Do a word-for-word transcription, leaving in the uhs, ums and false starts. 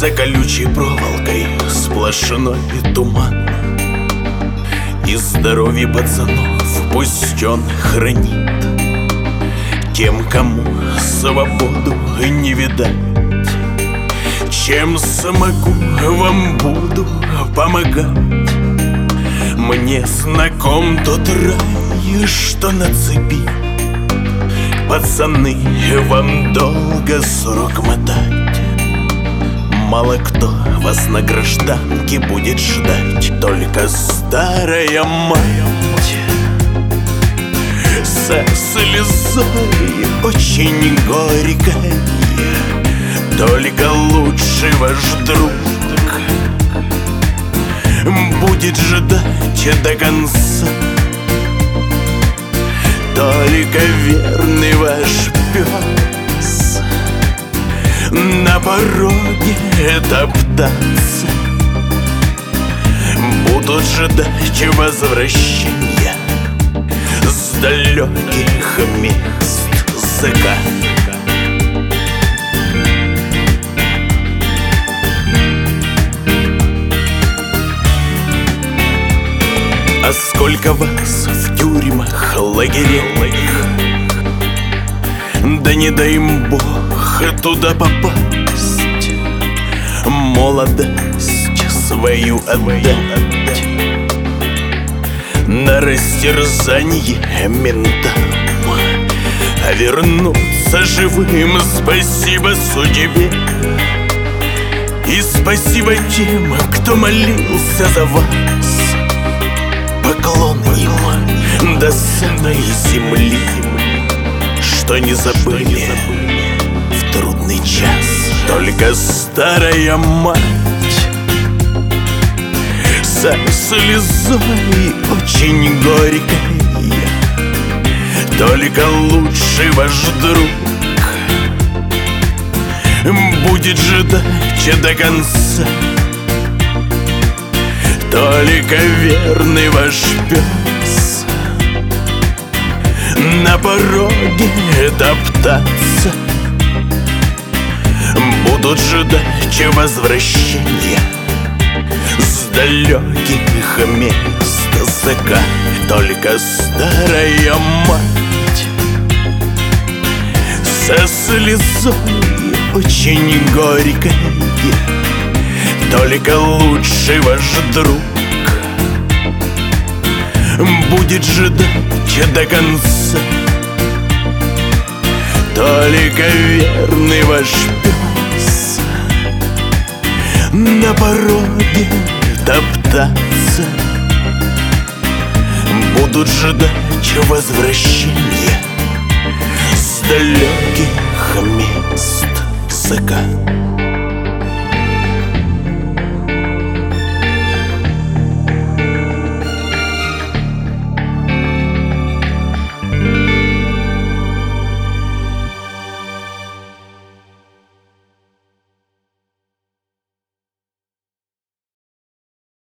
За колючей проволокой сплошной туман, и здоровье пацанов пусть он хранит. Тем, кому свободу не видать, чем смогу, вам буду помогать. Мне знаком тот рай, что на цепи. Пацаны, вам долго срок мотать. Мало кто вас на гражданке будет ждать, только старая мать со слезой очень горькой. Только лучший ваш друг будет ждать до конца. Только верный ваш пес на пороге топтаться будут ждать возвращения с далеких мест ЗК. А сколько вас в тюрьмах, лагерях, да не дай им Бог туда попасть, молодость свою отдать на растерзанье ментам, а вернуться живым спасибо судьбе. И спасибо тем, кто молился за вас. Поклон им до самой земли, что не забыли в трудный час. Только старая мать со слезой очень горькой. Только лучший ваш друг будет ждать до конца. Только верный ваш пес на пороге топтаться будут ждать возвращения с далеких мест ЗК. Только старая мать со слезой очень горькой. Только лучший ваш друг будет ждать до конца. Только верный ваш пес на пороге топтаться будут ждать возвращения с далеких мест ЗК.